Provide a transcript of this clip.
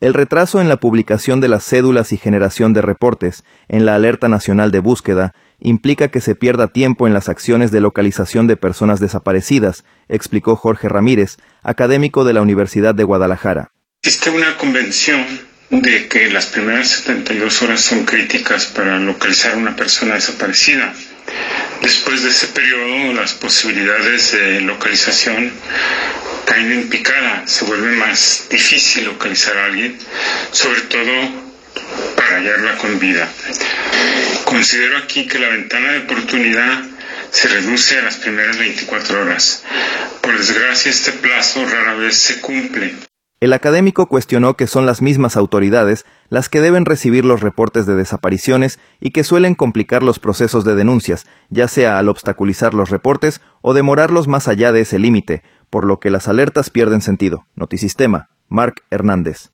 El retraso en la publicación de las cédulas y generación de reportes en la Alerta Nacional de Búsqueda implica que se pierda tiempo en las acciones de localización de personas desaparecidas, explicó Jorge Ramírez, académico de la Universidad de Guadalajara. Existe una convención de que las primeras 72 horas son críticas para localizar a una persona desaparecida. Después de ese periodo, las posibilidades de localización caen en picada, se vuelve más difícil localizar a alguien, sobre todo para hallarla con vida. Considero aquí que la ventana de oportunidad se reduce a las primeras 24 horas. Por desgracia, este plazo rara vez se cumple. El académico cuestionó que son las mismas autoridades las que deben recibir los reportes de desapariciones y que suelen complicar los procesos de denuncias, ya sea al obstaculizar los reportes o demorarlos más allá de ese límite, por lo que las alertas pierden sentido. Notisistema, Marc Hernández.